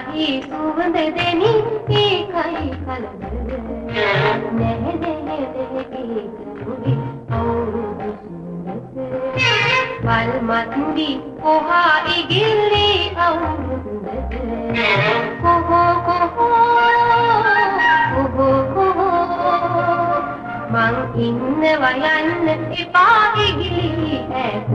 ගහේ සුවඳ දෙනි ඒකයි කලබල නැහැ නැහැ ඒක නුඹේ අවුරුදු සුවඳ වල් මත්දි කොහා ඉගිල්ලි අවුරුදුද කොහෝ මං ඉන්නවා යන්න එපා ඉගිලි ඇතට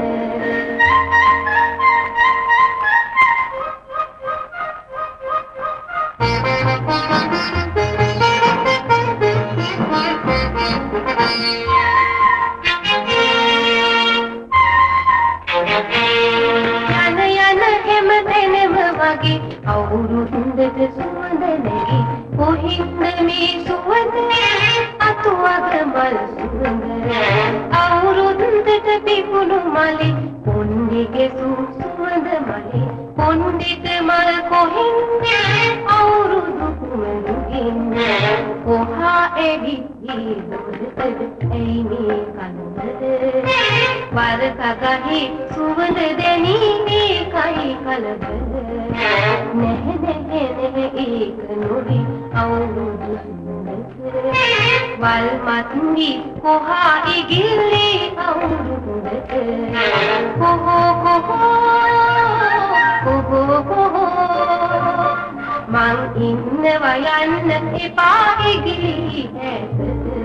අවුරුද්දට සුවඳ නැගි කොහින්ද මේ සුවඳ අතුවග මල් සුවඳ අවුරුද්දට පිපුණු මලේ පොන්නිගේ සුවඳ මලේ පොන්නිට මල් කොහින්ද අවුරුදු කුමරුකින් කොහා එවිදී දුරට ඇයි මේ කනද වරක ගහේ සුවඳ දැනී මේකයි කලබල නැහැ නැහැ ඒක නොවි අවුරුදු සුවඳ වල් මත්දි කොහා ඉගිල්ලි අවුරුදුද මං ඉන්නවා යන්න එපා ඉගිලි ඇතට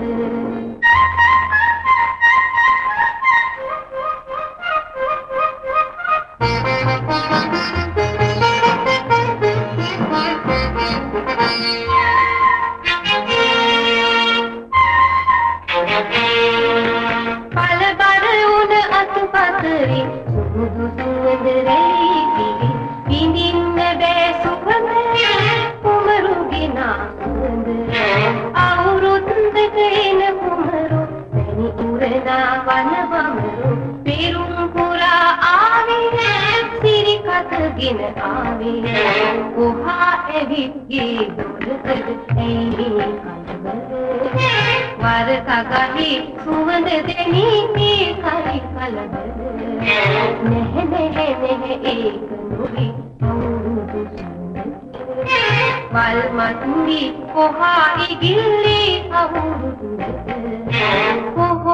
පලබර උන අතුපතරි සුදු සුවඳ රැලි විඳින්න බෑ සුවඳ කුමරුගේ නාසුවඳ අවුරුද්දක එන කුමරු වැනි උරනා වනවමරු පෙරුම් පුරා ආවේ සිරිකතගෙන ආවේ කොහා ඇවිත් ගේ දොරට ඇයි මේ කලබල වරක ගහේ සුවඳ දෙනි මේකයි කලබල නැහැ නැහැ ඒක නොවි අවුරුදු සුවඳ වල් මත්දි කොහා ඉගිල්ලි අවුරුදුද